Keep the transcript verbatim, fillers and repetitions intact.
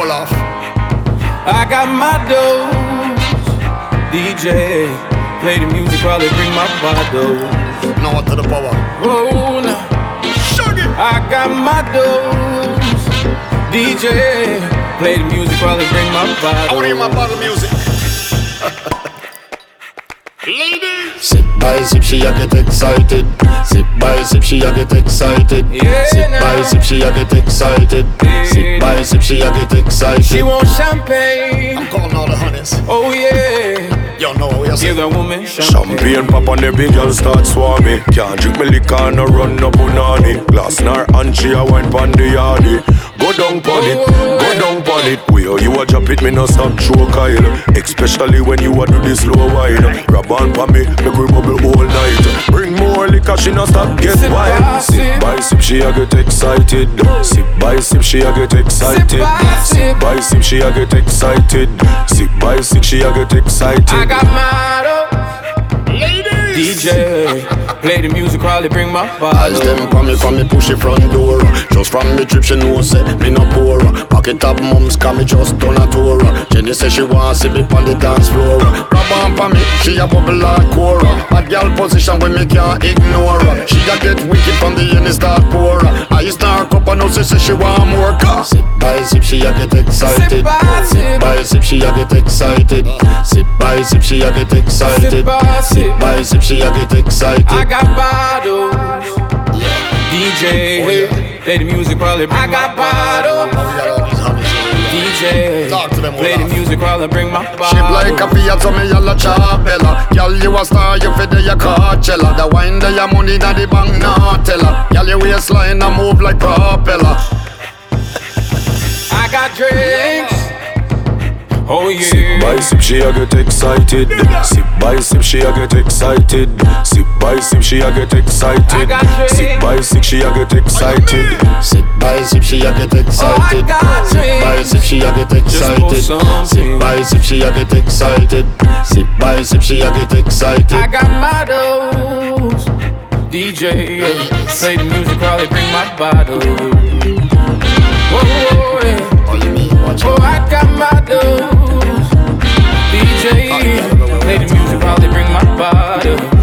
roll off. I got my dose. D J, play the music while they bring my bottles. Now to the power. Oh, no. I got my dose. D J, play the music while they bring my bottles. I wanna hear my bottle music. Ladies, sip by sip, she a get excited. Sip by sip, she a get excited. Yeah, sip nah. by sip, she a get excited. Yeah. Sip by sip, she a get excited. She want champagne. I'm calling all the honeys. Oh yeah. Yo, know what we are Give saying. that woman champagne. Champagne pop on the big girl start swarming. Can't drink me liquor no run no punani. Glass nar and she a wine pon the yardy. Go down pon it, go down pon it. Where you a drop it, me no stop throw Kyle. Especially when you a do this slow wine. Grab on pon me, make we bubble all night. Bring more liquor, she no stop get Sip by wild. Sip sip. by sip, she a get excited. Sip by sip, she a get excited. Sip by Sip sip. by sip, she a get excited. Sip by sip, she a get excited. I got my dose. Ladies, D J, play the music while they bring my Eyes bottles. them from me, from me push it front door. Just from me trip, she know say me no poor. Pocket up mums, can me just done a tour. Jenny say she want see me on the dance floor. Grab on for me, she a bubble like Cora. Bad girl position when me can't ignore her. She a get wicked from the end, start pour. I start up and now she say she want more. Sip by sip, she a get excited. Sip by Sip sip. by sip, she a get excited. Sip by sip, she a get excited. Sip by sip. Sip by sip, she a get excited. I got bottles. D J, play the music while they bring I got bottles. we got all these honeys. D J, Talk to them, play the Olaf. music while I bring my bottles. Shape like a Fiat, so me yalla chapella. Girl, you a star, you fit the your Coachella. The wine, the your money, that the bank not tell her. Girl, your waistline a move like propeller. I got drinks. Oh Sip yeah. by sip, she a get excited. Sip by sip, she a get excited. Sip by sip, she a get I excited. got drinks. Sip by sip, she a get excited. Sip by sip, she a get excited. got Sip by sip, she a get pour excited. some Sip by sip, she a get excited. Sip by sip, she a get I excited. got my dose. D J, play the music while they bring my bottles. Whoa, whoa, yeah. All you mean, watch Oh, out. I got my dose. D J, play the music while they bring my bottle.